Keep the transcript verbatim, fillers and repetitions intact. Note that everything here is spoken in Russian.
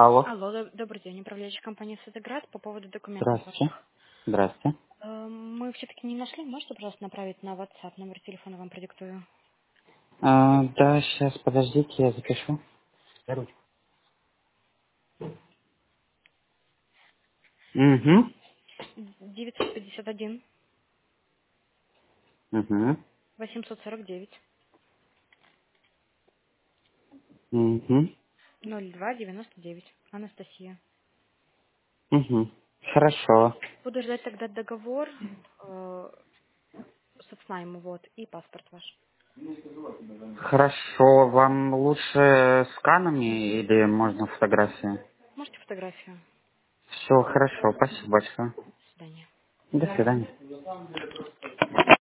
Алло. Алло, доб- добрый день, управляющая компания «Светоград» по поводу документов Здравствуйте. ваших. Здравствуйте. Э, Мы все-таки не нашли, можете, пожалуйста, направить на WhatsApp, номер телефона вам продиктую. А, да, сейчас, подождите, я запишу. За ручку. Угу. девятьсот пятьдесят один Угу. восемьсот сорок девять Угу. ноль два девяносто девять. Анастасия. Угу. Хорошо. Буду ждать тогда договор, э, собственно, ему вот, и паспорт ваш. Хорошо. Вам лучше сканами или можно фотографии? Можете фотографию? Все, хорошо. Спасибо большое. До свидания. До свидания.